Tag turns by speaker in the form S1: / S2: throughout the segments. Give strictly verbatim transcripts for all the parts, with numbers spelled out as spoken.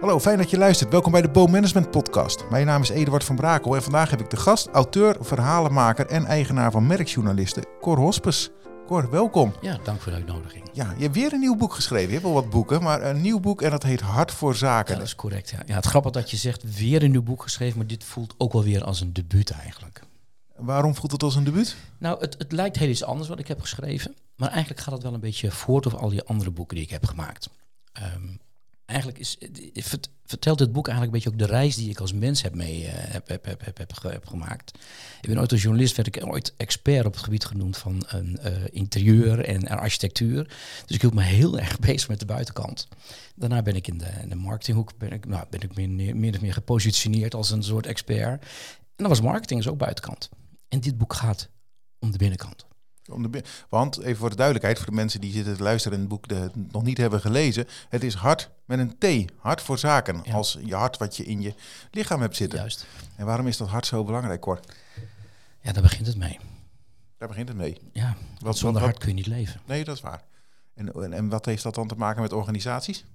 S1: Hallo, fijn dat je luistert. Welkom bij de Boom Management Podcast. Mijn naam is Eduard van Brakel en vandaag heb ik de gast, auteur, verhalenmaker en eigenaar van Merkjournalisten, Cor Hospes. Cor, welkom.
S2: Ja, dank voor de uitnodiging.
S1: Ja, je hebt weer een nieuw boek geschreven. Je hebt al wat boeken, maar een nieuw boek en dat heet Hart voor Zaken.
S2: Ja, dat is correct. Ja. Ja, het grappig dat je zegt weer een nieuw boek geschreven, maar dit voelt ook wel weer als een debuut eigenlijk.
S1: Waarom voelt het als een debuut?
S2: Nou, het, het lijkt heel iets anders wat ik heb geschreven, maar eigenlijk gaat het wel een beetje voort over al die andere boeken die ik heb gemaakt. Um, Eigenlijk is, vertelt dit boek eigenlijk een beetje ook de reis die ik als mens heb, mee, uh, heb, heb, heb, heb, heb, heb gemaakt. Ik ben ooit als journalist, werd ik ooit expert op het gebied genoemd van een, uh, interieur en architectuur. Dus ik hield me heel erg bezig met de buitenkant. Daarna ben ik in de, in de marketinghoek ben ik, nou, ben ik meer, meer of meer gepositioneerd als een soort expert. En dan was marketing dus ook buitenkant. En dit boek gaat om de binnenkant.
S1: Om de bin- Want, even voor de duidelijkheid, voor de mensen die zitten te luisteren en het boek de, nog niet hebben gelezen. Het is hart met een T, hart voor zaken. Ja. Als je hart wat je in je lichaam hebt zitten.
S2: Juist.
S1: En waarom is dat hart zo belangrijk, Cor?
S2: Ja, daar begint het mee.
S1: Daar begint het mee.
S2: Ja, want zonder wat, hart kun je niet leven.
S1: Nee, dat is waar. En, en, en wat heeft dat dan te maken met organisaties?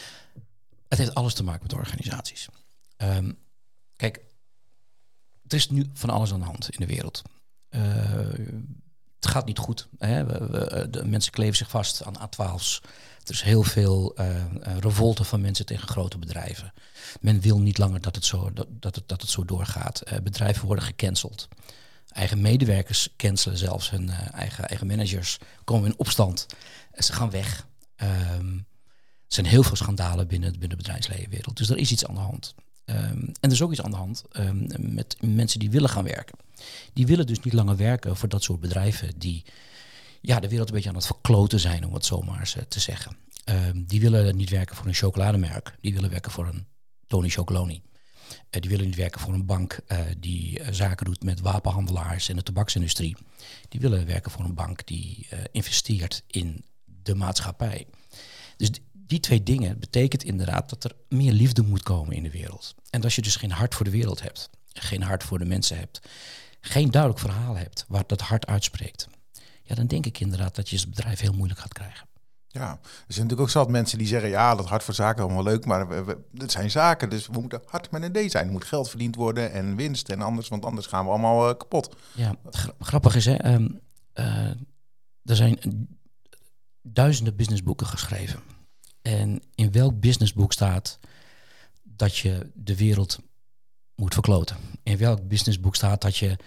S2: Het heeft alles te maken met organisaties. Um, kijk, er is nu van alles aan de hand in de wereld. Uh, Het gaat niet goed. Hè. We, we, de mensen kleven zich vast aan A twaalf's. Er is heel veel uh, revolte van mensen tegen grote bedrijven. Men wil niet langer dat het zo, dat, dat het, dat het zo doorgaat. Uh, bedrijven worden gecanceld. Eigen medewerkers cancelen zelfs hun uh, eigen, eigen managers. Komen in opstand. En ze gaan weg. Um, er zijn heel veel schandalen binnen, binnen de bedrijfslevenwereld. Dus er is iets aan de hand. Um, en er is ook iets aan de hand um, met mensen die willen gaan werken. Die willen dus niet langer werken voor dat soort bedrijven die ja, de wereld een beetje aan het verkloten zijn, om het zo maar eens te zeggen. Um, die willen niet werken voor een chocolademerk. Die willen werken voor een Tony Chocoloni. Uh, die willen niet werken voor een bank uh, die uh, zaken doet met wapenhandelaars en de tabaksindustrie. Die willen werken voor een bank die uh, investeert in de maatschappij. Dus d- die twee dingen betekent inderdaad dat er meer liefde moet komen in de wereld. En als je dus geen hart voor de wereld hebt, geen hart voor de mensen hebt, geen duidelijk verhaal hebt waar dat hart uitspreekt, ja, dan denk ik inderdaad dat je het bedrijf heel moeilijk gaat krijgen.
S1: Ja, er zijn natuurlijk ook zat mensen die zeggen, ja, dat hart voor zaken is allemaal leuk, maar we, we, het zijn zaken, dus we moeten hard met een D zijn. Er moet geld verdiend worden en winst en anders, want anders gaan we allemaal uh, kapot.
S2: Ja, gra- grappig is, hè, um, uh, er zijn duizenden businessboeken geschreven. En in welk businessboek staat dat je de wereld moet verkloten? In welk businessboek staat dat je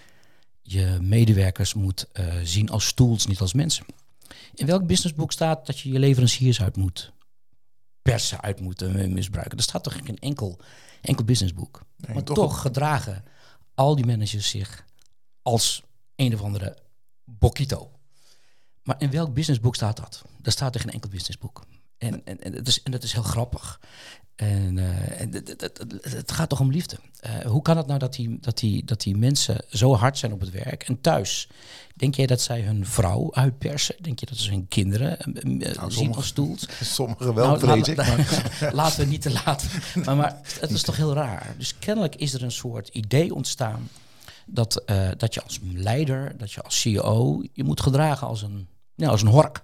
S2: je medewerkers moet uh, zien als tools, niet als mensen? In welk businessboek staat dat je je leveranciers uit moet persen, uit moet uh, misbruiken? Er staat toch geen enkel, enkel businessboek. Nee, maar toch, toch gedragen al die managers zich als een of andere boquito. Maar in welk businessboek staat dat? Daar staat er geen enkel businessboek. En, en, en, dat is, en dat is heel grappig. En, uh, en het, het, het, het gaat toch om liefde. Uh, hoe kan het nou dat die, dat, die, dat die mensen zo hard zijn op het werk en thuis? Denk jij dat zij hun vrouw uitpersen? Denk je dat ze hun kinderen uh, uh, nou, zien sommige, als tools?
S1: Sommigen wel,
S2: nou,
S1: vrees
S2: la,
S1: ik.
S2: Maar. Laten we niet te laat. Maar, maar het is toch heel raar. Dus kennelijk is er een soort idee ontstaan dat, uh, dat je als leider, dat je als C E O, je moet gedragen als een, ja, als een hork.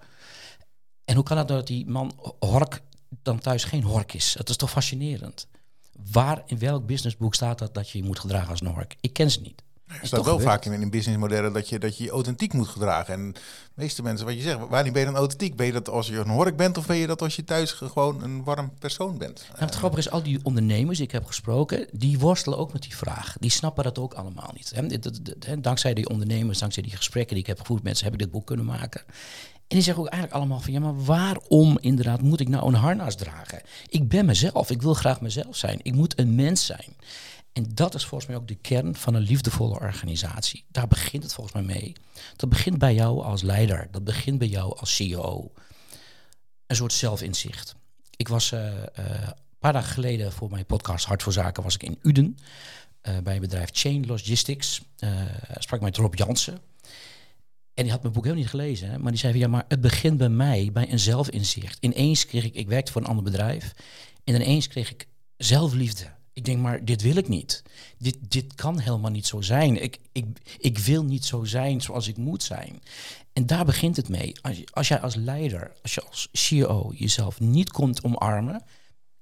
S2: En hoe kan het nou dat die man hork dan thuis geen hork is? Dat is toch fascinerend? Waar, in welk businessboek staat dat dat je je moet gedragen als een hork? Ik ken ze niet.
S1: Er staat wel vaak in, in businessmodellen dat je, dat je je authentiek moet gedragen. En de meeste mensen, wat je zegt, waarin ben je dan authentiek? Ben je dat als je een hork bent of ben je dat als je thuis gewoon een warm persoon bent?
S2: Nou, het grappige is, al die ondernemers die ik heb gesproken, die worstelen ook met die vraag. Die snappen dat ook allemaal niet. He, dankzij die ondernemers, dankzij die gesprekken die ik heb gevoerd met mensen, heb ik dit boek kunnen maken. En die zeggen ook eigenlijk allemaal van, ja, maar waarom inderdaad moet ik nou een harnas dragen? Ik ben mezelf, ik wil graag mezelf zijn. Ik moet een mens zijn. En dat is volgens mij ook de kern van een liefdevolle organisatie. Daar begint het volgens mij mee. Dat begint bij jou als leider. Dat begint bij jou als C E O. Een soort zelfinzicht. Ik was uh, uh, een paar dagen geleden voor mijn podcast Hart voor Zaken was ik in Uden. Uh, bij een bedrijf Chain Logistics. Uh, sprak met Rob Jansen. En die had mijn boek helemaal niet gelezen. Hè? Maar die zei van, ja, maar het begint bij mij, bij een zelfinzicht. Ineens kreeg ik, ik werkte voor een ander bedrijf. En ineens kreeg ik zelfliefde. Ik denk, maar dit wil ik niet. Dit, dit kan helemaal niet zo zijn. Ik, ik, ik wil niet zo zijn zoals ik moet zijn. En daar begint het mee. Als, je, als jij als leider, als je als C E O jezelf niet komt omarmen,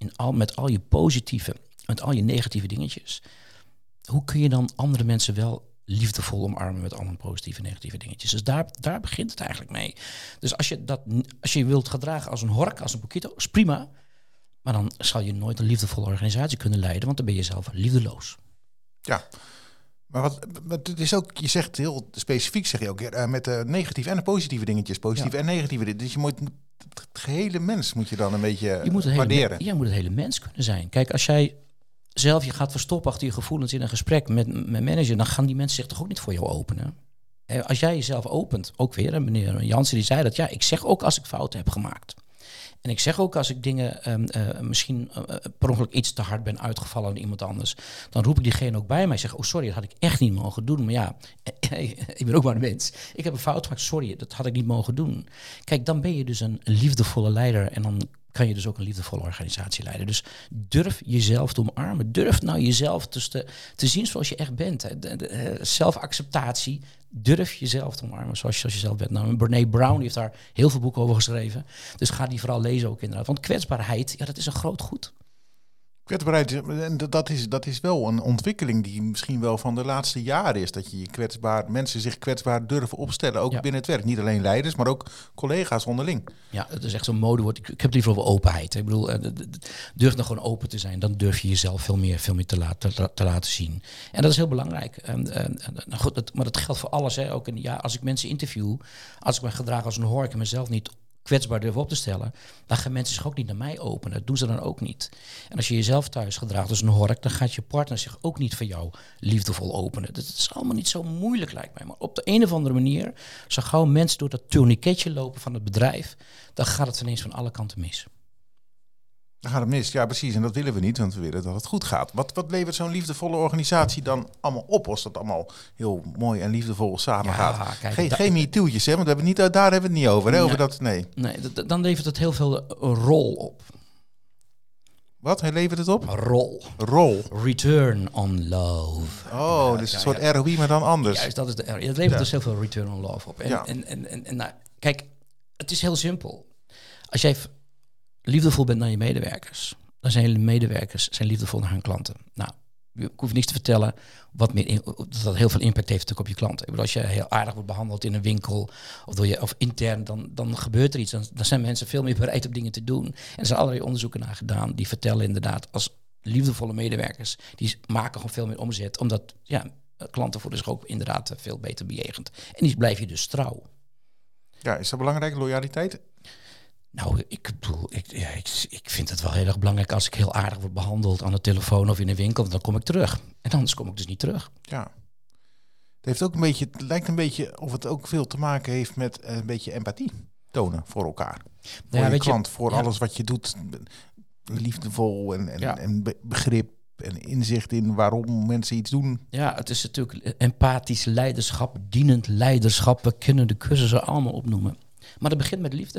S2: in al, met al je positieve, met al je negatieve dingetjes, hoe kun je dan andere mensen wel liefdevol omarmen met allemaal positieve en negatieve dingetjes? Dus daar, daar begint het eigenlijk mee. Dus als je, dat, als je wilt gedragen als een hork, als een poquito, is prima. Maar dan zal je nooit een liefdevolle organisatie kunnen leiden, want dan ben je zelf liefdeloos.
S1: Ja, maar wat, wat het is ook, je zegt heel specifiek, zeg je ook, uh, met de negatieve en de positieve dingetjes, positieve ja. en negatieve. Dus je moet, het gehele mens moet je dan een beetje
S2: je moet het
S1: waarderen.
S2: Hele, ja, je moet het hele mens kunnen zijn. Kijk, als jij zelf je gaat verstoppen achter je gevoelens in een gesprek met mijn manager, dan gaan die mensen zich toch ook niet voor jou openen. Als jij jezelf opent, ook weer, meneer Jansen die zei dat, ja, ik zeg ook als ik fouten heb gemaakt. En ik zeg ook als ik dingen, um, uh, misschien uh, per ongeluk iets te hard ben uitgevallen aan iemand anders, dan roep ik diegene ook bij mij. Ik zeg, oh sorry, dat had ik echt niet mogen doen. Maar ja, ik ben ook maar een mens. Ik heb een fout gemaakt, sorry, dat had ik niet mogen doen. Kijk, dan ben je dus een liefdevolle leider en dan kan je dus ook een liefdevolle organisatie leiden. Dus durf jezelf te omarmen. Durf nou jezelf dus te, te zien zoals je echt bent. Hè. De, de, de, zelfacceptatie. Durf jezelf te omarmen zoals je, zoals je zelf bent. Nou, Brené Brown die heeft daar heel veel boeken over geschreven. Dus ga die vooral lezen ook inderdaad. Want kwetsbaarheid, ja, dat is een groot goed.
S1: Kwetsbaarheid, en dat is, dat is wel een ontwikkeling die misschien wel van de laatste jaren is. Dat je je kwetsbaar, mensen zich kwetsbaar durven opstellen, ook ja. binnen het werk. Niet alleen leiders, maar ook collega's onderling. Ja,
S2: het is echt zo'n modewoord. Ik, ik heb het liever over openheid. Ik bedoel, durf dan gewoon open te zijn. Dan durf je jezelf veel meer, veel meer te, la- te, te laten zien. En dat is heel belangrijk. En, en, en, goed, dat, maar dat geldt voor alles. Hè. Ook in, ja, als ik mensen interview, als ik me gedraag als een hork en mezelf niet kwetsbaar durven op te stellen, dan gaan mensen zich ook niet naar mij openen. Dat doen ze dan ook niet. En als je jezelf thuis gedraagt als een hork, dan gaat je partner zich ook niet voor jou liefdevol openen. Dat is allemaal niet zo moeilijk, lijkt mij. Maar op de een of andere manier, zo gauw mensen door dat tourniquetje lopen van het bedrijf, dan gaat het ineens van alle kanten mis.
S1: Dan gaat het mis, ja precies. En dat willen we niet, want we willen dat het goed gaat. Wat, wat levert zo'n liefdevolle organisatie dan allemaal op als dat allemaal heel mooi en liefdevol samen ja, gaat? Kijk, geen, da- geen MeToo'tjes, hè? Want we hebben niet, daar hebben we het niet over. Hè?
S2: Nee,
S1: over dat, nee.
S2: nee, d- dan levert het heel veel rol op.
S1: Wat? Hij levert het op?
S2: Rol.
S1: Rol.
S2: Return on love.
S1: Oh, ja, dus ja, een soort ja. R O I, maar dan anders.
S2: Juist, dat is de R O I. Het levert ja. dus heel veel return on love op. En, ja. en, en, en, en nou, kijk, het is heel simpel. Als jij v- liefdevol bent naar je medewerkers, dan zijn je medewerkers zijn liefdevol naar hun klanten. Nou, ik hoef niets te vertellen wat meer in, dat dat heel veel impact heeft natuurlijk op je klanten. Ik bedoel, als je heel aardig wordt behandeld in een winkel of, door je, of intern, dan, dan gebeurt er iets. Dan, dan zijn mensen veel meer bereid om dingen te doen. En er zijn allerlei onderzoeken naar gedaan die vertellen inderdaad, als liefdevolle medewerkers, die maken gewoon veel meer omzet, omdat ja, klanten voelen zich ook inderdaad veel beter bejegend. En die blijf je dus trouw.
S1: Ja, is dat belangrijk, loyaliteit?
S2: Nou, ik bedoel, ik, ja, ik, ik vind het wel heel erg belangrijk als ik heel aardig word behandeld aan de telefoon of in een winkel, dan kom ik terug. En anders kom ik dus niet terug.
S1: Ja. Het heeft ook een beetje, het lijkt een beetje of het ook veel te maken heeft met een beetje empathie tonen voor elkaar. Voor ja, je klant, je, voor ja. alles wat je doet. Liefdevol en, en, ja. en begrip en inzicht in waarom mensen iets doen.
S2: Ja, het is natuurlijk empathisch leiderschap, dienend leiderschap. We kunnen de cursussen allemaal opnoemen. Maar dat begint met liefde.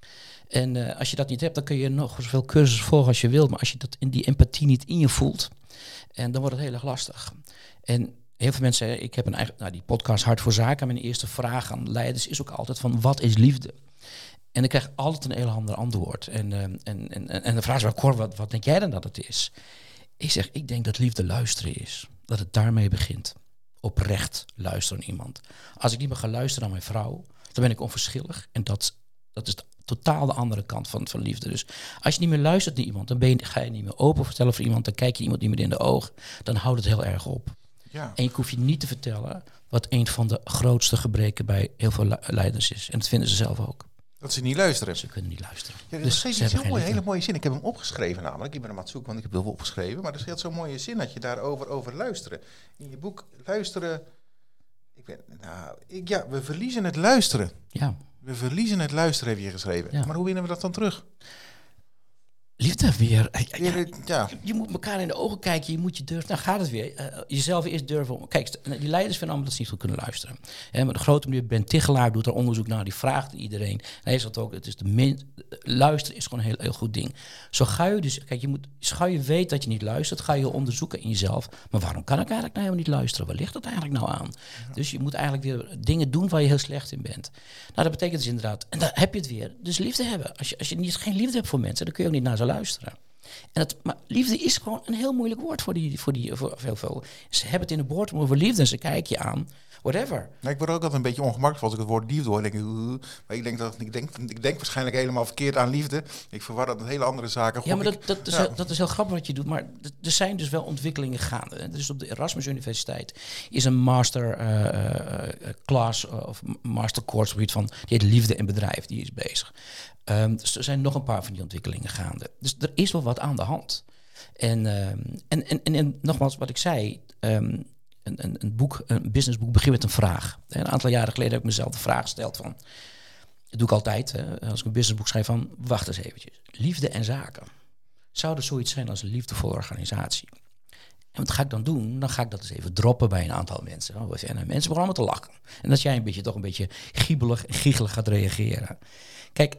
S2: En uh, als je dat niet hebt, dan kun je nog zoveel cursussen volgen als je wilt. Maar als je dat in die empathie niet in je voelt, en dan wordt het heel erg lastig. En heel veel mensen zeggen, ik heb een eigen, nou, die podcast Hart voor Zaken. Mijn eerste vraag aan leiders is ook altijd van, wat is liefde? En ik krijg altijd een heel ander antwoord. En, uh, en, en, en de vraag is, Cor, wat, wat denk jij dan dat het is? Ik zeg, ik denk dat liefde luisteren is. Dat het daarmee begint. Oprecht luisteren naar iemand. Als ik niet meer ga luisteren naar mijn vrouw, dan ben ik onverschillig. En dat, dat is de, totaal de andere kant van, van liefde. Dus als je niet meer luistert naar iemand, dan ben je, ga je niet meer open vertellen voor iemand. Dan kijk je iemand niet meer in de ogen. Dan houdt het heel erg op. Ja. En ik hoef je niet te vertellen wat een van de grootste gebreken bij heel veel leiders is. En dat vinden ze zelf ook.
S1: Dat ze niet luisteren.
S2: Ze kunnen niet luisteren.
S1: Ja, dus dat is een heel mooie, hele mooie zin. Ik heb hem opgeschreven namelijk. Ik ben hem aan het zoeken, want ik heb heel veel opgeschreven. Maar er staat zo'n mooie zin dat je daarover over luisteren. In je boek luisteren. Ik ben, nou, ik, ja, we verliezen het luisteren.
S2: Ja.
S1: We verliezen het luisteren, heb je geschreven. Ja. Maar hoe winnen we dat dan terug?
S2: Liefde weer. Ja,
S1: ja, ja.
S2: Je moet elkaar in de ogen kijken. Je moet je durven. Nou gaat het weer. Uh, jezelf eerst durven. Kijk, die leiders vinden allemaal dat ze niet goed kunnen luisteren. He, maar de grote meneer Ben Tichelaar doet er onderzoek naar. Die vraagt iedereen. Hij zegt ook. Het is de min, luisteren is gewoon een heel, heel goed ding. Zo ga je dus. Kijk, je moet. Zo je weet dat je niet luistert, ga je onderzoeken in jezelf. Maar waarom kan ik eigenlijk nou helemaal niet luisteren? Waar ligt dat eigenlijk nou aan? Ja. Dus je moet eigenlijk weer dingen doen waar je heel slecht in bent. Nou, dat betekent dus inderdaad. En dan heb je het weer. Dus liefde hebben. Als je, als je niet, geen liefde hebt voor mensen, dan kun je ook niet naar ze luisteren. En het, maar liefde is gewoon een heel moeilijk woord voor die, voor die voor veel, veel. Ze hebben het in de boardroom over liefde en ze kijken je aan. Whatever.
S1: Nee, ik word ook altijd een beetje ongemakkelijk als ik het woord liefde hoor. Denk ik, uh, maar ik denk dat ik denk, ik denk waarschijnlijk helemaal verkeerd aan liefde. Ik verwar dat met hele andere zaken.
S2: Ja, maar dat,
S1: ik,
S2: dat, is
S1: ja.
S2: heel, dat is heel grappig wat je doet. Maar er zijn dus wel ontwikkelingen gaande. Dus op de Erasmus Universiteit is een master uh, uh, class uh, of master course op het van die heet liefde en bedrijf. Die is bezig. Um, dus er zijn nog een paar van die ontwikkelingen gaande. Dus er is wel wat aan de hand. En, uh, en, en, en, en nogmaals, wat ik zei. Um, Een, een, een boek, een businessboek begint met een vraag. Een aantal jaren geleden heb ik mezelf de vraag gesteld van... Dat doe ik altijd, hè, als ik een businessboek schrijf van... Wacht eens eventjes. Liefde en zaken. Zou er zoiets zijn als een liefdevolle organisatie? En wat ga ik dan doen? Dan ga ik dat eens even droppen bij een aantal mensen. En mensen beginnen allemaal te lachen. En dat jij een beetje toch een beetje giebelig en giechelig gaat reageren. Kijk,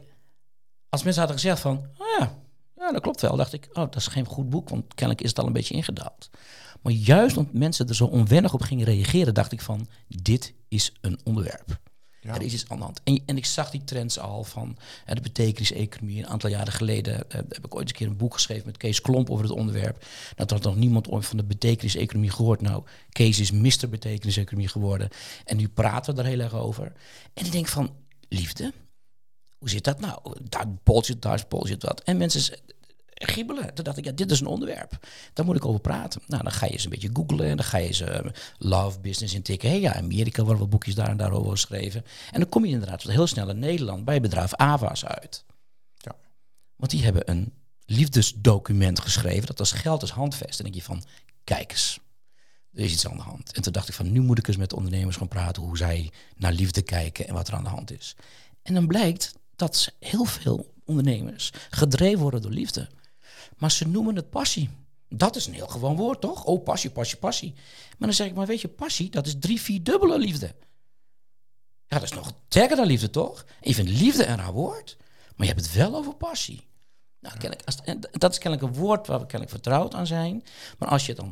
S2: als mensen hadden gezegd van... Oh ja, ja, dat klopt wel. Dacht ik, oh, dat is geen goed boek. Want kennelijk is het al een beetje ingedaald. Maar juist omdat mensen er zo onwennig op gingen reageren, dacht ik van, dit is een onderwerp. Ja. Er is iets aan de hand. En, en ik zag die trends al van uh, de betekeniseconomie. Een aantal jaren geleden uh, heb ik ooit eens een keer een boek geschreven met Kees Klomp over het onderwerp. Dat had nog niemand ooit van de betekeniseconomie gehoord. Nou, Kees is mister betekeniseconomie geworden. En nu praten we er heel erg over. En ik denk van, liefde? Hoe zit dat nou? Daar bullshit, daar is bullshit wat. En mensen giebelen. Toen dacht ik, ja, dit is een onderwerp. Daar moet ik over praten. Nou, dan ga je eens een beetje googlen. En dan ga je eens uh, love business intikken. Hé, hey, ja, Amerika worden wel boekjes daar en daarover geschreven. En dan kom je inderdaad heel snel in Nederland bij bedrijf Ava's uit.
S1: Ja.
S2: Want die hebben een liefdesdocument geschreven. Dat als geld als handvest. En dan denk je van, kijk eens. Er is iets aan de hand. En toen dacht ik van, nu moet ik eens met de ondernemers gaan praten. Hoe zij naar liefde kijken en wat er aan de hand is. En dan blijkt dat heel veel ondernemers gedreven worden door liefde. Maar ze noemen het passie. Dat is een heel gewoon woord, toch? Oh, passie, passie, passie. Maar dan zeg ik, maar weet je, passie, dat is drie, vier dubbele liefde. Ja, dat is nog sterker dan liefde, toch? En je vindt liefde een raar woord, maar je hebt het wel over passie. Nou, kennelijk, als, en dat is kennelijk een woord waar we kennelijk vertrouwd aan zijn. Maar als je dan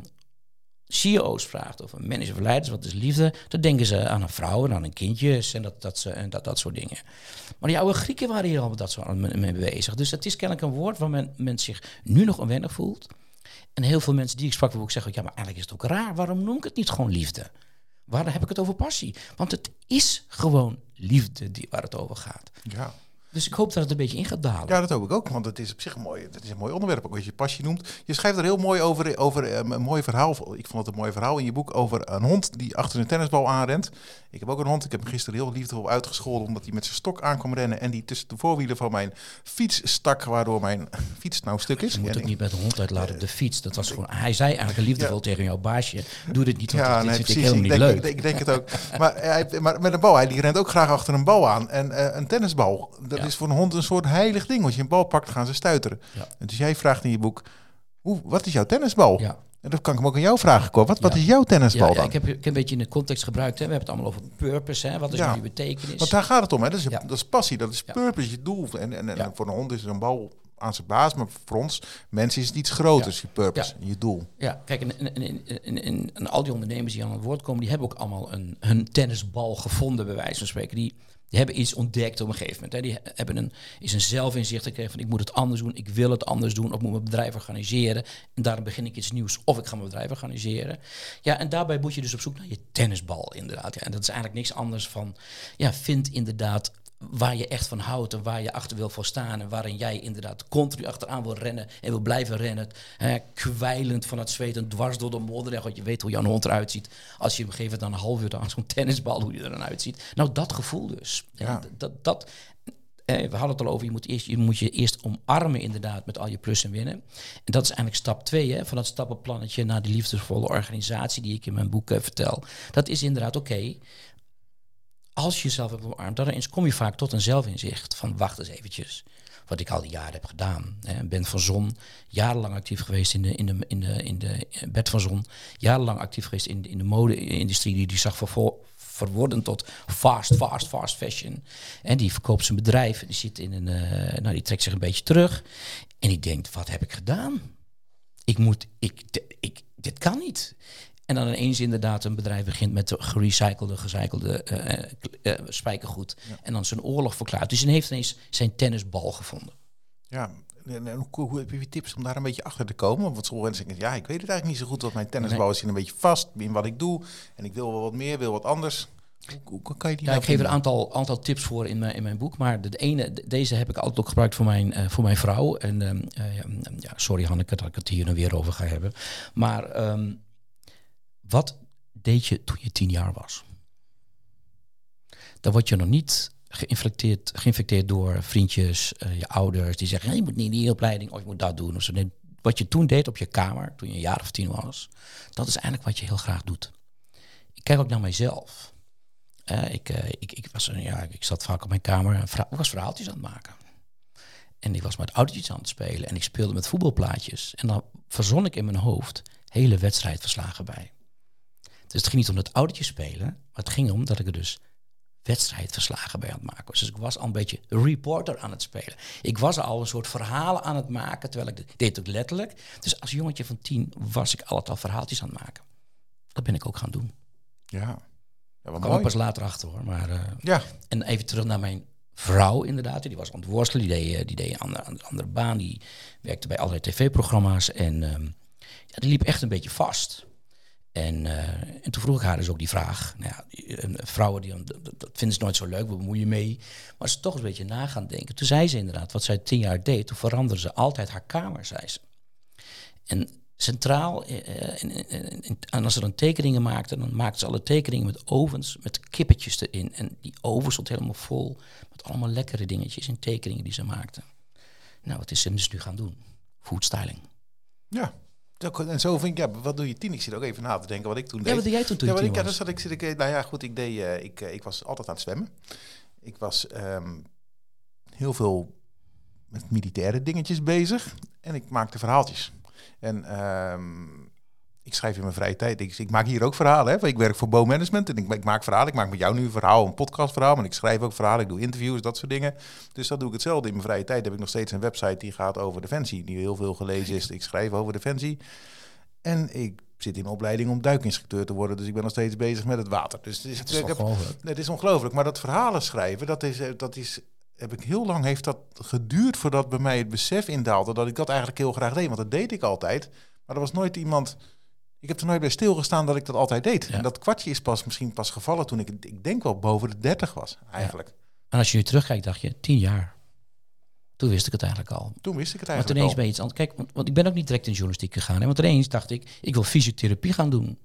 S2: C E O's vraagt of een manager of leiders, wat is liefde? Dan denken ze aan een vrouw en aan een kindje en dat, dat, en dat, dat soort dingen. Maar die oude Grieken waren hier al met dat soort mee bezig. Dus het is kennelijk een woord waar men, men zich nu nog onwennig voelt. En heel veel mensen die ik sprak, wil ik zeggen, ja, maar eigenlijk is het ook raar. Waarom noem ik het niet gewoon liefde? Waarom heb ik het over passie? Want het is gewoon liefde die, waar het over gaat.
S1: Ja.
S2: Dus ik hoop dat het een beetje in gaat dalen.
S1: Ja, dat hoop ik ook, want het is op zich een mooi, het is een mooi onderwerp, ook als je passie noemt. Je schrijft er heel mooi over, over um, een mooi verhaal. Ik vond het een mooi verhaal in je boek over een hond die achter een tennisbal aanrent. Ik heb ook een hond, ik heb hem gisteren heel liefdevol uitgescholden omdat hij met zijn stok aankwam rennen en die tussen de voorwielen van mijn fiets stak, waardoor mijn fiets nou stuk is.
S2: Je moet
S1: het
S2: niet met de hond uitlaten op de fiets. Dat was gewoon, hij zei eigenlijk liefdevol ja. tegen jouw baasje. Doe dit niet, want ja, dit nee, vind precies, ik helemaal niet
S1: denk,
S2: leuk.
S1: Ik, ik denk het ook. maar, hij, maar met een bal, hij die rent ook graag achter een bal aan. En uh, een tennisbal, dat ja. is voor een hond een soort heilig ding. Als je een bal pakt, gaan ze stuiteren. Ja. En dus jij vraagt in je boek, hoe, wat is jouw tennisbal? Ja. En dat kan ik hem ook aan jou vragen, Cor. Wat, ja. wat is jouw tennisbal ja, dan?
S2: Ja, ik, heb, ik heb een beetje in de context gebruikt. Hè. We hebben het allemaal over purpose. Hè. Wat is ja. nou die betekenis?
S1: Want daar gaat het om. Hè. Dat, is, ja. dat is passie, dat is purpose, je doel. En, en, en ja. voor een hond is er een bal aan zijn baas. Maar voor ons, mensen, is het iets groters. Ja. Je purpose, ja. je doel.
S2: Ja, kijk, en, en, en, en, en, en al die ondernemers die aan het woord komen, die hebben ook allemaal een, hun tennisbal gevonden, bij wijze van spreken. Die, die hebben iets ontdekt op een gegeven moment. Hè. Die hebben een, is een zelfinzicht gekregen van ik moet het anders doen, ik wil het anders doen, of ik moet mijn bedrijf organiseren. En daarom begin ik iets nieuws, of ik ga mijn bedrijf organiseren. Ja, en daarbij moet je dus op zoek naar je tennisbal, inderdaad. Ja. En dat is eigenlijk niks anders van, ja, vind inderdaad waar je echt van houdt en waar je achter wil voor staan en waarin jij inderdaad continu achteraan wil rennen en wil blijven rennen, hè, kwijlend van het zweet en dwars door de modder, want je weet hoe jouw hond eruit ziet als je hem geeft dan een half uur aan zo'n tennisbal, hoe die er dan uitziet. Nou, dat gevoel dus. Ja. Dat, dat, eh, we hadden het al over, je moet, eerst, je moet je eerst omarmen inderdaad met al je plus en winnen. En dat is eigenlijk stap twee, hè, van dat stappenplannetje naar die liefdevolle organisatie die ik in mijn boek uh, vertel. Dat is inderdaad oké. Okay, als je jezelf hebt omarmd, dan kom je vaak tot een zelfinzicht van wacht eens eventjes. Wat ik al die jaren heb gedaan. Ik ben van Zon, jarenlang actief geweest in de, in de, in de, in de Bert van Zon. Jarenlang actief geweest in de, in de mode-industrie die die zag vervol, verworden tot fast, fast, fast fashion. En die verkoopt zijn bedrijf, die zit in een, uh, nou die trekt zich een beetje terug. En ik denk, wat heb ik gedaan? Ik moet, ik, ik, dit kan niet. En dan ineens inderdaad een bedrijf begint met gerecyclede, gecyclede uh, uh, spijkergoed. Ja. En dan zijn oorlog verklaart. Dus hij heeft ineens zijn tennisbal gevonden.
S1: Ja, hoe, hoe heb je tips om daar een beetje achter te komen? Want sommige mensen zeggen, ja, ik weet het eigenlijk niet zo goed, want mijn tennisbal is hier een beetje vast in wat ik doe. En ik wil wel wat meer, wil wat anders. Hoe, hoe kan je die
S2: ja,
S1: nou
S2: ik geef er
S1: vinden?
S2: een aantal, aantal tips voor in mijn, in mijn boek. Maar de, de ene, de, deze heb ik altijd ook gebruikt voor mijn, uh, voor mijn vrouw. En um, uh, ja, sorry Hanneke dat ik het hier nu weer over ga hebben. Maar um, wat deed je toen je tien jaar was? Dan word je nog niet geïnfecteerd, geïnfecteerd door vriendjes, uh, je ouders. Die zeggen, je moet niet in die opleiding of je moet dat doen. Of zo. Nee, wat je toen deed op je kamer, toen je een jaar of tien was. Dat is eigenlijk wat je heel graag doet. Ik kijk ook naar mijzelf. Uh, ik, uh, ik, ik, was, uh, ja, ik zat vaak op mijn kamer en vra- ik was verhaaltjes aan het maken. En ik was met autootjes aan het spelen. En ik speelde met voetbalplaatjes. En dan verzon ik in mijn hoofd hele wedstrijdverslagen bij. Dus het ging niet om dat autootje spelen. Maar het ging om dat ik er dus wedstrijdverslagen bij aan het maken was. Dus ik was al een beetje reporter aan het spelen. Ik was al een soort verhalen aan het maken. Terwijl ik deed het ook letterlijk. Dus als jongetje van tien was ik altijd al verhaaltjes aan het maken. Dat ben ik ook gaan doen.
S1: Ja. Ja,
S2: ik kwam er pas later achter hoor. Maar, uh,
S1: ja.
S2: En even terug naar mijn vrouw inderdaad. Die was aan het worstelen. Die deed, die deed een andere, een andere baan. Die werkte bij allerlei tv-programma's. En um, ja, die liep echt een beetje vast. En, uh, en toen vroeg ik haar dus ook die vraag. Nou ja, die, uh, vrouwen, die, dat, dat vinden ze nooit zo leuk. We bemoeien mee. Maar ze toch een beetje na gaan denken. Toen zei ze inderdaad, wat zij tien jaar deed. Toen veranderde ze altijd haar kamer, zei ze. En centraal, uh, in, in, in, en als ze dan tekeningen maakten, dan maakten ze alle tekeningen met ovens, met kippetjes erin. En die oven stond helemaal vol met allemaal lekkere dingetjes en tekeningen die ze maakten. Nou, wat is ze dus nu gaan doen? Foodstyling.
S1: Ja. En zo vind ik, ja, wat doe je tien? Ik zit ook even na te denken wat ik toen deed.
S2: Ja, wat deed jij toen toen
S1: ja,
S2: je tien
S1: ik,
S2: was?
S1: Ja, dan zat ik, zit ik, nou ja, goed, ik deed, uh, ik, uh, ik was altijd aan het zwemmen. Ik was um, heel veel met militaire dingetjes bezig. En ik maakte verhaaltjes. En um, ik schrijf in mijn vrije tijd. Ik, ik maak hier ook verhalen. Hè. Ik werk voor Bo Management en ik, ik maak verhalen. Ik maak met jou nu een verhaal, een podcastverhaal. Maar ik schrijf ook verhalen. Ik doe interviews, dat soort dingen. Dus dat doe ik hetzelfde. In mijn vrije tijd heb ik nog steeds een website die gaat over Defensie. Die heel veel gelezen is. Ik schrijf over Defensie. En ik zit in opleiding om duikinstructeur te worden. Dus ik ben nog steeds bezig met het water. Dus het is,
S2: het is ongelooflijk.
S1: Het is ongelooflijk. Maar dat verhalen schrijven, dat is... Dat is heb ik heel lang heeft dat geduurd voordat bij mij het besef indaalde dat ik dat eigenlijk heel graag deed. Want dat deed ik altijd. Maar er was nooit iemand... Ik heb er nooit bij stilgestaan dat ik dat altijd deed. Ja. En dat kwartje is pas misschien pas gevallen toen ik, ik denk wel boven de dertig was, eigenlijk. Ja.
S2: En als je nu terugkijkt, dacht je, tien jaar. Toen wist ik het eigenlijk al.
S1: Toen wist ik het
S2: eigenlijk
S1: al.
S2: Want ineens ben je iets anders. Kijk, want, want ik ben ook niet direct in journalistiek gegaan. Hè, want ineens dacht ik, ik wil fysiotherapie gaan doen.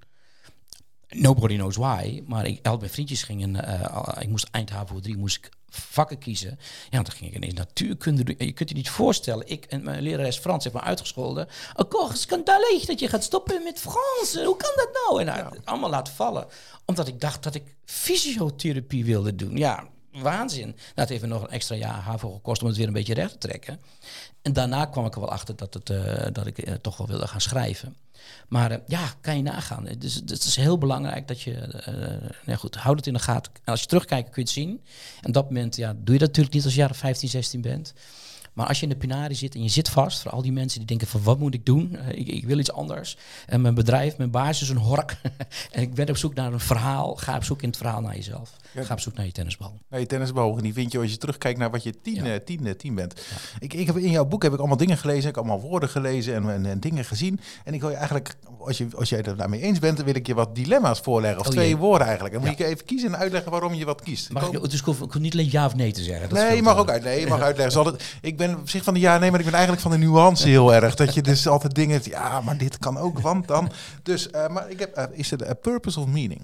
S2: Nobody knows why. Maar ik had mijn vriendjes gingen, uh, ik moest eind H A V O drie, moest ik vakken kiezen. Ja, dan ging ik ineens natuurkunde doen. Je kunt je niet voorstellen. Ik en mijn lerares Frans heeft me uitgescholden. Encore schandalig dat je gaat stoppen met Frans. Hoe kan dat nou? En nou, ja. allemaal laten vallen. Omdat ik dacht dat ik fysiotherapie wilde doen. Ja, waanzin. Nou, het heeft me nog een extra jaar H A V O gekost om het weer een beetje recht te trekken. En daarna kwam ik er wel achter dat, het, uh, dat ik uh, toch wel wilde gaan schrijven. Maar uh, ja, kan je nagaan. Dus het is heel belangrijk dat je... Uh, nou goed, houd het in de gaten. En als je terugkijkt kun je het zien. En op dat moment ja, doe je dat natuurlijk niet als je jaren vijftien, zestien bent. Maar als je in de penarie zit en je zit vast... voor al die mensen die denken van wat moet ik doen? Uh, ik, ik wil iets anders. En mijn bedrijf, mijn baas is een hork. En ik ben op zoek naar een verhaal. Ga op zoek in het verhaal naar jezelf. Ja. Ga op zoek naar je tennisbal.
S1: Naar je tennisbal. En die vind je als je terugkijkt naar wat je tien, ja. tien, tien bent. Ja. Ik, ik heb in jouw boek heb ik allemaal dingen gelezen. Ik heb allemaal woorden gelezen en, en, en dingen gezien. En ik wil je eigenlijk, als, je, als jij het daarmee eens bent... dan wil ik je wat dilemma's voorleggen. Of oh, twee jee. woorden eigenlijk. En dan ja. moet je even kiezen en uitleggen waarom je wat kiest.
S2: Mag ik, dus ik hoef niet alleen ja of nee te zeggen. Dat
S1: nee, je mag ook uit, nee, je mag uitleggen. Het, ik ben op zich van de ja, nee, maar ik ben eigenlijk van de nuance heel erg. Dat je dus altijd dingen hebt. Ja, maar dit kan ook, want dan. Dus, uh, maar ik heb, uh, is het a purpose of meaning?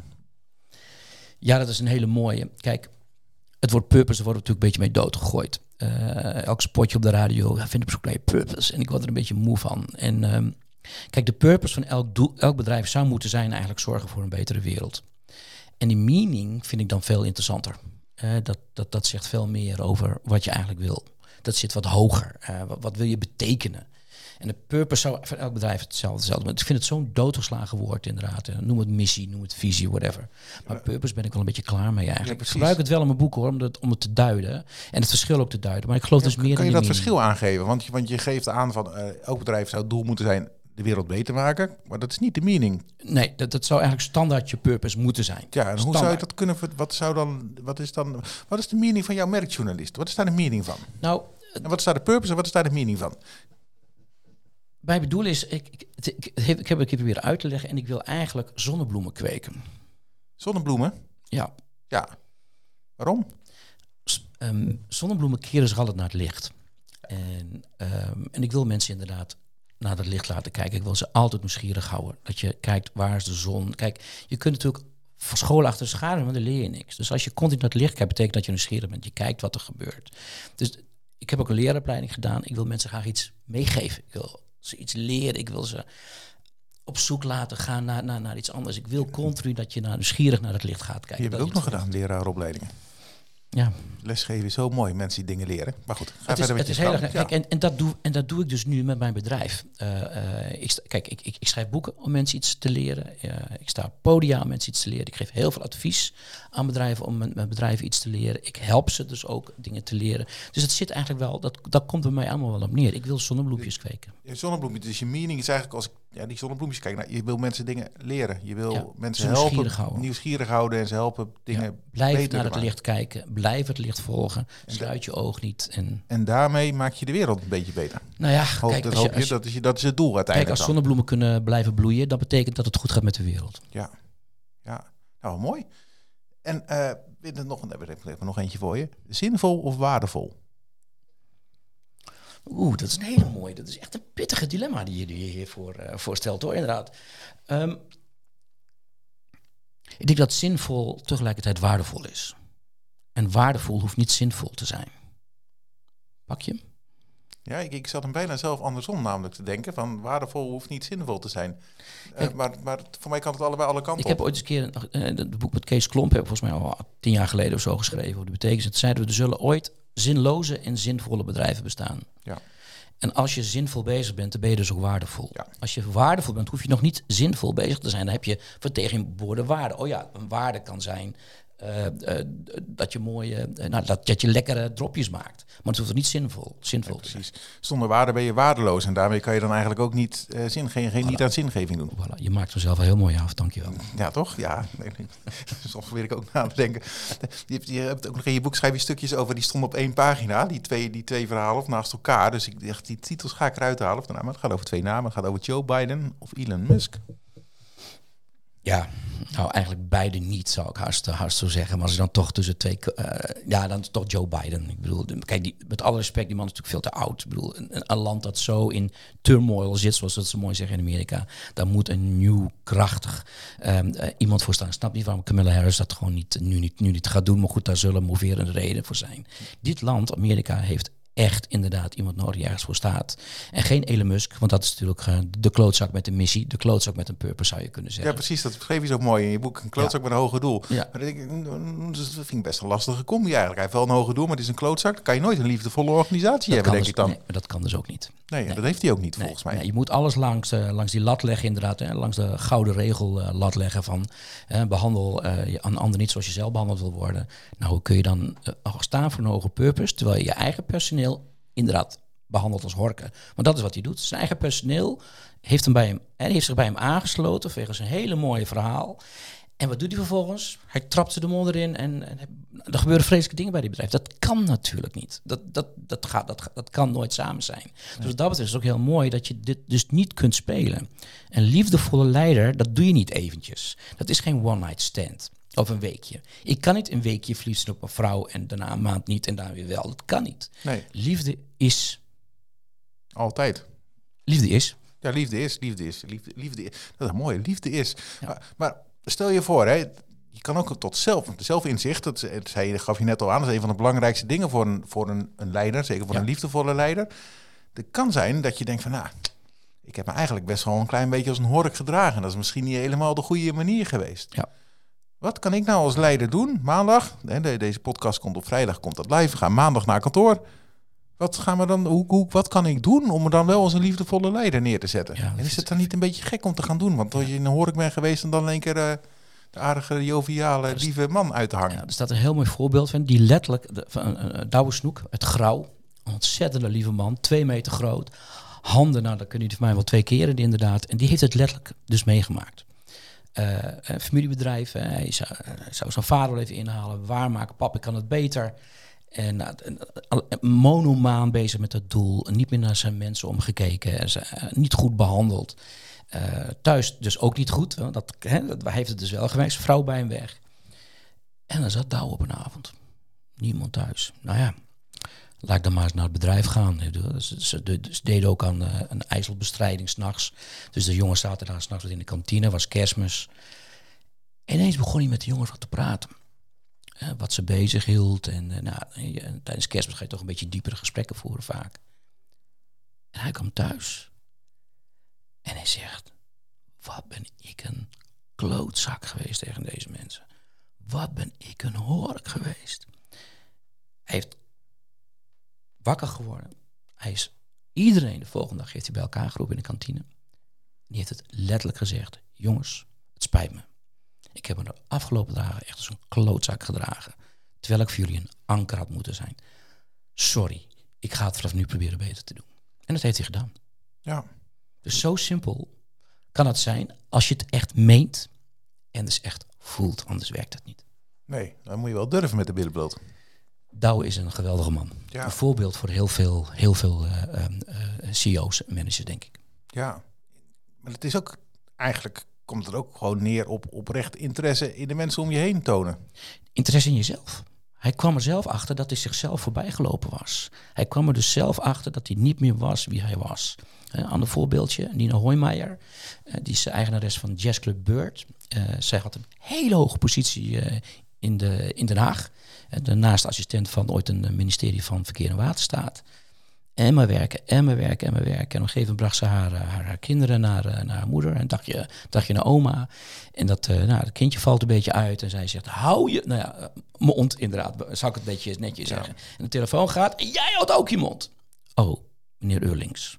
S2: Ja, dat is een hele mooie. Kijk, het woord purpose, er wordt natuurlijk een beetje mee doodgegooid. Uh, elk spotje op de radio, ja, vind ik op zoek naar je purpose. En ik word er een beetje moe van. En um, kijk, de purpose van elk, doel, elk bedrijf zou moeten zijn eigenlijk zorgen voor een betere wereld. En die meaning vind ik dan veel interessanter. Uh, dat, dat, dat zegt veel meer over wat je eigenlijk wil. Dat zit wat hoger. Uh, wat, wat wil je betekenen? En de purpose zou voor elk bedrijf hetzelfde zijn. Ik vind het zo'n doodgeslagen woord inderdaad. Noem het missie, noem het visie, whatever. Maar ja, purpose ben ik wel een beetje klaar mee eigenlijk. Ja, ik gebruik het wel in mijn boek hoor, om het, om het te duiden. En het verschil ook te duiden. Maar ik geloof ja, dus meer
S1: kan je
S2: dat
S1: verschil aangeven? Want je, want je geeft aan van uh, elk bedrijf zou het doel moeten zijn de wereld beter maken. Maar dat is niet de meaning.
S2: Nee, dat, dat zou eigenlijk standaard je purpose moeten zijn.
S1: Ja, en
S2: standaard.
S1: hoe zou je dat kunnen... Wat zou dan... Wat is dan... Wat is de meaning van jouw merkjournalist? Wat is daar de meaning van?
S2: Nou...
S1: En wat is daar de purpose en wat is daar de meaning van?
S2: Mijn bedoel is, ik, ik, ik, ik heb het een keer proberen uit te leggen en ik wil eigenlijk zonnebloemen kweken.
S1: Zonnebloemen?
S2: Ja.
S1: Ja. Waarom?
S2: Um, zonnebloemen keren zich altijd naar het licht. En, um, en ik wil mensen inderdaad naar het licht laten kijken. Ik wil ze altijd nieuwsgierig houden. Dat je kijkt, waar is de zon? Kijk, je kunt natuurlijk van school achter de schaduw, maar dan leer je niks. Dus als je continu naar het licht kijkt, betekent dat je nieuwsgierig bent. Je kijkt wat er gebeurt. Dus ik heb ook een leeropleiding gedaan. Ik wil mensen graag iets meegeven. Ik wil ze iets leren. Ik wil ze op zoek laten gaan naar, naar, naar iets anders. Ik wil continu dat je naar, nieuwsgierig naar het licht gaat kijken.
S1: Je hebt het ook nog gedaan, leraaropleidingen.
S2: Ja.
S1: Lesgeven is zo mooi, mensen die dingen leren. Maar goed, ga
S2: het is,
S1: verder met
S2: het
S1: je
S2: is heel erg.
S1: ja.
S2: Kijk, en, en, dat doe, en dat doe ik dus nu met mijn bedrijf. Uh, uh, ik sta, kijk, ik, ik, ik schrijf boeken om mensen iets te leren. Uh, ik sta op podia om mensen iets te leren. Ik geef heel veel advies aan bedrijven om met, met bedrijven iets te leren. Ik help ze dus ook dingen te leren. Dus het zit eigenlijk wel, dat, dat komt bij mij allemaal wel op neer. Ik wil zonnebloempjes kweken.
S1: Ja, zonnebloempjes, dus je meaning is eigenlijk als ik ja, die zonnebloempjes kijk, nou, je wil mensen dingen leren. Je wil
S2: ja,
S1: mensen
S2: nieuwsgierig
S1: helpen,
S2: houden.
S1: nieuwsgierig houden en ze helpen dingen
S2: ja, blijf
S1: beter
S2: naar het
S1: maken.
S2: licht kijken, blijf het licht volgen, en sluit je oog niet. En,
S1: en daarmee maak je de wereld een beetje beter.
S2: Nou ja,
S1: hoop,
S2: kijk,
S1: dat,
S2: als je,
S1: hoop je,
S2: als je,
S1: dat, is je, dat is het doel uiteindelijk.
S2: Kijk, als zonnebloemen kunnen blijven bloeien, dat betekent dat het goed gaat met de wereld.
S1: Ja, ja. Nou mooi. En uh, er nog, een, er nog eentje voor je. Zinvol of waardevol?
S2: Oeh, dat is een hele mooie. Dat is echt een pittige dilemma die je, die je hiervoor uh, voorstelt, hoor, inderdaad. Um, ik denk dat zinvol tegelijkertijd waardevol is. En waardevol hoeft niet zinvol te zijn. Pak je hem?
S1: Ja, ik, ik zat hem bijna zelf andersom namelijk te denken. Van waardevol hoeft niet zinvol te zijn. Kijk, uh, maar, maar voor mij kan het allebei alle kanten
S2: ik
S1: op.
S2: Ik heb ooit eens een keer een, een, een boek met Kees Klomp, heb ik volgens mij al tien jaar geleden of zo geschreven. Hoe de betekenis. Het zeiden we, er zullen ooit zinloze en zinvolle bedrijven bestaan.
S1: Ja.
S2: En als je zinvol bezig bent, dan ben je dus ook waardevol.
S1: Ja.
S2: Als je waardevol bent, hoef je nog niet zinvol bezig te zijn. Dan heb je vertegenwoordigde waarde. Oh ja, een waarde kan zijn uh, uh, dat je mooie, uh, nou, dat, dat je lekkere dropjes maakt. Maar het hoeft niet zinvol, zinvol
S1: ja,
S2: te
S1: precies.
S2: zijn.
S1: Zonder waarde ben je waardeloos. En daarmee kan je dan eigenlijk ook niet, uh, zin, geen, geen,
S2: voilà.
S1: niet aan zingeving doen.
S2: Voilà. Je maakt er zelf wel heel mooi af, dankjewel.
S1: Ja, toch? Ja. Nee, nee. Soms probeer ik ook na te denken. Je, je hebt ook nog in je boek schrijf je stukjes over, die stonden op één pagina. Die twee, die twee verhalen of naast elkaar. Dus ik dacht, die titels ga ik eruit halen. Of de naam. Het gaat over twee namen. Het gaat over Joe Biden of Elon Musk.
S2: Ja, nou eigenlijk beide niet, zou ik haast, haast zo zeggen. Maar als je dan toch tussen twee... Uh, ja, dan is toch Joe Biden. Ik bedoel, kijk, die, met alle respect, die man is natuurlijk veel te oud. Ik bedoel, een, een land dat zo in turmoil zit, zoals dat ze mooi zeggen in Amerika. Daar moet een nieuw, krachtig um, uh, iemand voor staan. Ik snap niet waarom Kamala Harris dat gewoon niet, nu, niet, nu niet gaat doen. Maar goed, daar zullen moverende redenen voor zijn. Dit land, Amerika, heeft echt inderdaad iemand nodig die ergens voor staat. En geen Elon Musk, want dat is natuurlijk uh, de klootzak met een missie, de klootzak met een purpose, zou je kunnen zeggen.
S1: Ja, precies. Dat schreef je zo mooi in je boek. Een klootzak ja. met een hoger doel.
S2: Ja.
S1: Maar dat vind ik best een lastige combi eigenlijk. Hij heeft wel een hoger doel, maar het is een klootzak. Dan kan je nooit een liefdevolle organisatie
S2: dat
S1: hebben, denk
S2: dus,
S1: ik dan.
S2: Nee, maar dat kan dus ook niet.
S1: Nee,
S2: nee.
S1: dat heeft hij ook niet,
S2: nee,
S1: volgens mij.
S2: Nee, je moet alles langs, uh, langs die lat leggen, inderdaad. Hè, langs de gouden regel uh, lat leggen van uh, behandel uh, een ander niet zoals je zelf behandeld wil worden. Nou, hoe kun je dan uh, staan voor een hoge purpose, terwijl je je eigen personeel inderdaad behandeld als horken. Want dat is wat hij doet. Zijn eigen personeel heeft, hem bij hem, en heeft zich bij hem aangesloten wegens een hele mooie verhaal. En wat doet hij vervolgens? Hij trapt ze de mond erin en, en er gebeuren vreselijke dingen bij die bedrijf. Dat kan natuurlijk niet. Dat, dat, dat, gaat, dat, dat kan nooit samen zijn. Nee. Dus wat dat betreft is het ook heel mooi dat je dit dus niet kunt spelen. Een liefdevolle leider, dat doe je niet eventjes. Dat is geen one-night stand. Of een weekje. Ik kan niet een weekje verliefd zijn op een vrouw en daarna een maand niet en daarna weer wel. Dat kan niet.
S1: Nee.
S2: Liefde is...
S1: Altijd.
S2: Liefde is.
S1: Ja, liefde is, liefde is, liefde, liefde is. Dat is mooi, liefde is. Ja. Maar, maar stel je voor, hè, je kan ook tot zelf, zelfinzicht, dat zei, gaf je net al aan, dat is een van de belangrijkste dingen voor een, voor een, een leider, zeker voor ja. een liefdevolle leider. Het kan zijn dat je denkt van, nou, ik heb me eigenlijk best wel een klein beetje als een hork gedragen. Dat is misschien niet helemaal de goede manier geweest.
S2: Ja.
S1: Wat kan ik nou als leider doen? Maandag, hè, deze podcast komt op vrijdag, komt dat live. We gaan maandag naar kantoor. Wat gaan we dan? Hoe, hoe, wat kan ik doen om me dan wel als een liefdevolle leider neer te zetten? Ja, en is het dan niet een beetje gek om te gaan doen? Want als je in een hork bent geweest en dan in één keer uh, de aardige, joviale, ja, lieve man uit te hangen. Ja,
S2: er staat een heel mooi voorbeeld van die letterlijk de, van uh, Douwe Snoek, het grauw, een ontzettende lieve man, twee meter groot, handen, nou dat kun je voor mij wel twee keren die inderdaad, en die heeft het letterlijk dus meegemaakt. Uh, een familiebedrijf, uh, hij zou, uh, zou zijn vader wel even inhalen, waarmaken, papa, ik kan het beter. En nou, monomaan bezig met het doel. Niet meer naar zijn mensen omgekeken. Ze, uh, niet goed behandeld. Uh, thuis dus ook niet goed. Want dat, hè, dat heeft het dus wel geweest. Vrouw bij hem weg. En dan zat Douwe op een avond. Niemand thuis. Nou ja, laat ik dan maar eens naar het bedrijf gaan. Ze, ze, ze deden ook aan uh, een ijzelbestrijding 's nachts. Dus de jongens zaten daar 's nachts in de kantine. Was kerstmis. En ineens begon hij met de jongens wat te praten. Uh, wat ze bezig hield. En uh, nou, uh, tijdens kerstmis ga je toch een beetje diepere gesprekken voeren vaak. En hij kwam thuis. En hij zegt, wat ben ik een klootzak geweest tegen deze mensen. Wat ben ik een hork geweest. Hij heeft wakker geworden. Hij is iedereen de volgende dag heeft hij bij elkaar geroepen in de kantine. Die heeft het letterlijk gezegd. Jongens, het spijt me. Ik heb me de afgelopen dagen echt als een klootzak gedragen. Terwijl ik voor jullie een anker had moeten zijn. Sorry, ik ga het vanaf nu proberen beter te doen. En dat heeft hij gedaan.
S1: Ja.
S2: Dus zo simpel kan het zijn als je het echt meent en dus echt voelt. Anders werkt het niet.
S1: Nee, dan moet je wel durven met de billen bloot.
S2: Douwe is een geweldige man. Ja. Een voorbeeld voor heel veel, heel veel uh, uh, C E O's en managers, denk ik.
S1: Ja, maar het is ook eigenlijk... komt er ook gewoon neer op oprecht interesse in de mensen om je heen tonen.
S2: Interesse in jezelf. Hij kwam er zelf achter dat hij zichzelf voorbijgelopen was. Hij kwam er dus zelf achter dat hij niet meer was wie hij was. Uh, ander voorbeeldje, Nina Hoijmaier. Uh, die is de eigenares van Jazzclub Bird. Uh, zij had een hele hoge positie uh, in, de, in Den Haag. Uh, daarnaast assistent van ooit een ministerie van Verkeer en Waterstaat. En maar werken, en maar werken, en maar werken. En op een gegeven moment bracht ze haar, haar, haar kinderen naar, naar haar moeder. En dacht je, dacht je naar oma. En dat uh, nou, het kindje valt een beetje uit. En zij zegt, hou je... Nou ja, mond inderdaad, zou ik het een beetje netjes ja. zeggen. En de telefoon gaat, en jij houdt ook je mond. Oh, meneer Eurlings.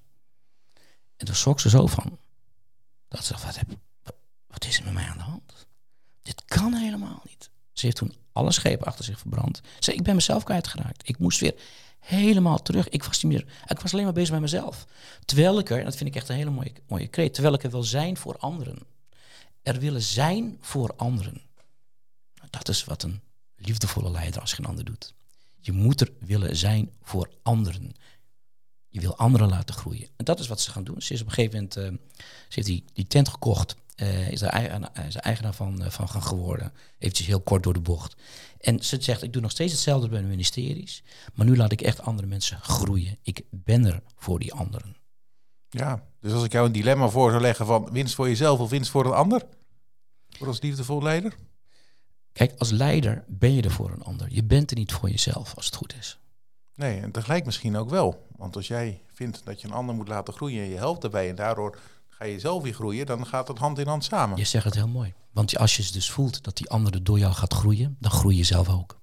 S2: En daar schrok ze zo van. Dat ze wat, heb, wat, wat is er met mij aan de hand? Dit kan helemaal niet. Ze heeft toen alle schepen achter zich verbrand. Ze zei, ik ben mezelf kwijtgeraakt. Ik moest weer... helemaal terug. Ik was niet meer. Ik was alleen maar bezig met mezelf. Terwijl ik er, en dat vind ik echt een hele mooie, mooie kreet, terwijl ik er wil zijn voor anderen. Er willen zijn voor anderen. Dat is wat een liefdevolle leider als geen ander doet. Je moet er willen zijn voor anderen. Je wil anderen laten groeien. En dat is wat ze gaan doen. Ze is op een gegeven moment, uh, ze heeft die, die tent gekocht. Uh, is er eigenaar, is er eigenaar van, uh, van gaan geworden. Eventjes heel kort door de bocht. En ze zegt, ik doe nog steeds hetzelfde bij de ministeries. Maar nu laat ik echt andere mensen groeien. Ik ben er voor die anderen.
S1: Ja, dus als ik jou een dilemma voor zou leggen van winst voor jezelf of winst voor een ander? Voor als liefdevol leider?
S2: Kijk, als leider ben je er voor een ander. Je bent er niet voor jezelf als het goed is.
S1: Nee, en tegelijk misschien ook wel. Want als jij vindt dat je een ander moet laten groeien en je helpt daarbij en daardoor ga je zelf weer groeien, dan gaat het hand in hand samen.
S2: Je zegt het heel mooi. Want als je dus voelt dat die andere door jou gaat groeien, dan groei je zelf ook.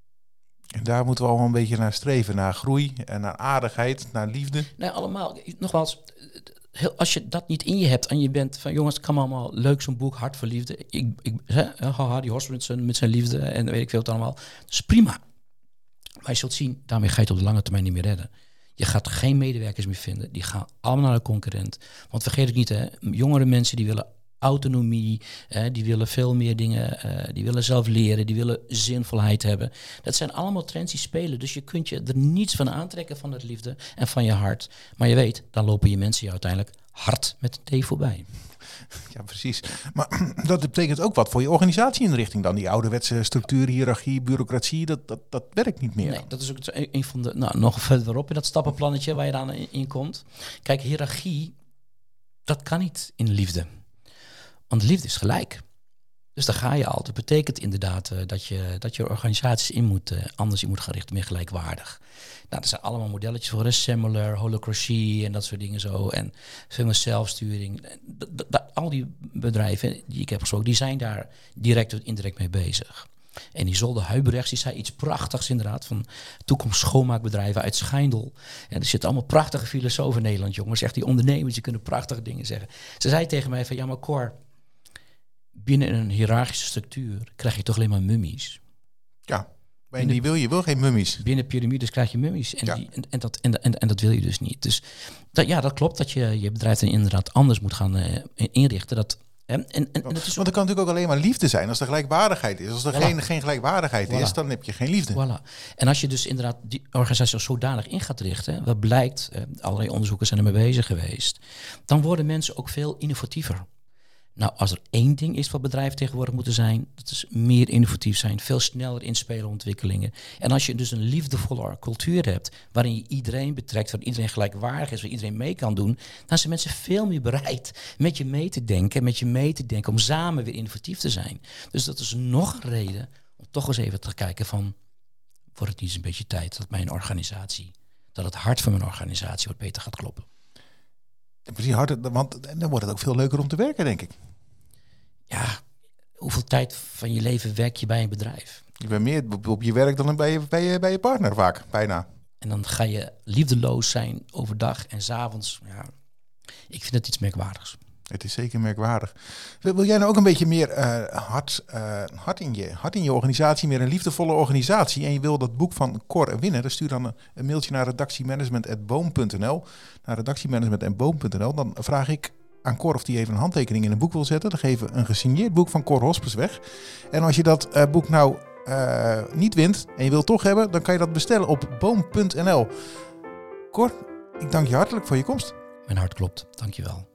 S1: En daar moeten we allemaal een beetje naar streven. Naar groei en naar aardigheid, naar liefde.
S2: Nee, allemaal. Nogmaals, als je dat niet in je hebt en je bent van jongens, het kan allemaal leuk zo'n boek, Hart voor Liefde. Ik, ik, hè, haha, die Horst met zijn, met zijn liefde en weet ik veel het allemaal. Dat is prima. Maar je zult zien, daarmee ga je het op de lange termijn niet meer redden. Je gaat geen medewerkers meer vinden. Die gaan allemaal naar de concurrent. Want vergeet het niet, hè, jongere mensen die willen autonomie, hè, die willen veel meer dingen, uh, die willen zelf leren, die willen zinvolheid hebben. Dat zijn allemaal trends die spelen. Dus je kunt je er niets van aantrekken van het liefde en van je hart. Maar je weet, dan lopen je mensen je uiteindelijk hard met een thee voorbij.
S1: Ja, precies. Maar dat betekent ook wat voor je organisatieinrichting dan. Die ouderwetse structuur, hiërarchie, bureaucratie, dat, dat, dat werkt niet meer.
S2: Nee, dat is ook een van de, nou, nog verderop in dat stappenplannetje waar je dan in, in komt. Kijk, hiërarchie, dat kan niet in liefde. Want liefde is gelijk. Dus daar ga je al. Dat betekent inderdaad uh, dat, je, dat je organisaties in moet, uh, anders in moet gaan richten, meer gelijkwaardig. Nou, er zijn allemaal modelletjes voor, Semler, holacracy en dat soort dingen zo. En veel meer zelfsturing. D- d- d- al die bedrijven die ik heb gesproken, die zijn daar direct of indirect mee bezig. En die Zolde Huibrechts, die zei iets prachtigs inderdaad, van toekomst schoonmaakbedrijven uit Schijndel. En er zitten allemaal prachtige filosofen in Nederland, jongens. Echt die ondernemers, die kunnen prachtige dingen zeggen. Ze zei tegen mij van, ja maar Cor, binnen een hiërarchische structuur krijg je toch alleen maar mummies.
S1: Ja, en die wil je wil geen mummies.
S2: Binnen piramides krijg je mummies. En,
S1: ja.
S2: die, en, en, dat, en, en, en dat wil je dus niet. Dus dat, ja, dat klopt dat je je bedrijf dan inderdaad anders moet gaan uh, inrichten. Dat En, en, en
S1: Want het kan natuurlijk ook alleen maar liefde zijn als er gelijkwaardigheid is. Als er voilà. geen, geen gelijkwaardigheid voilà. is, dan heb je geen liefde.
S2: Voilà. En als je dus inderdaad die organisatie zodanig in gaat richten, wat blijkt, eh, allerlei onderzoekers zijn ermee bezig geweest, dan worden mensen ook veel innovatiever. Nou, als er één ding is wat bedrijven tegenwoordig moeten zijn, dat is meer innovatief zijn, veel sneller inspelen op ontwikkelingen. En als je dus een liefdevolle cultuur hebt, waarin je iedereen betrekt, waarin iedereen gelijkwaardig is, waar iedereen mee kan doen, dan zijn mensen veel meer bereid met je mee te denken, met je mee te denken, om samen weer innovatief te zijn. Dus dat is nog een reden om toch eens even te kijken van, wordt het niet eens een beetje tijd dat mijn organisatie, dat het hart van mijn organisatie wat beter gaat kloppen.
S1: Precies, harder, want dan wordt het ook veel leuker om te werken, denk ik.
S2: Ja, hoeveel tijd van je leven werk je bij een bedrijf?
S1: Je bent meer op je werk dan bij je, bij je, bij je partner vaak, bijna.
S2: En dan ga je liefdeloos zijn overdag en 's avonds. Ja, ik vind het iets merkwaardigs.
S1: Het is zeker merkwaardig. Wil, wil jij nou ook een beetje meer uh, hart, uh, hart, in je, hart in je organisatie, meer een liefdevolle organisatie, en je wil dat boek van Cor winnen, dan stuur dan een, een mailtje naar redactiemanagement at boom punt n l. Naar redactiemanagement at boom punt n l. Dan vraag ik aan Cor of die even een handtekening in een boek wil zetten. Dan geven we een gesigneerd boek van Cor Hospes weg. En als je dat uh, boek nou uh, niet wint en je wilt toch hebben, dan kan je dat bestellen op boom punt n l. Cor, ik dank je hartelijk voor je komst.
S2: Mijn hart klopt, dankjewel.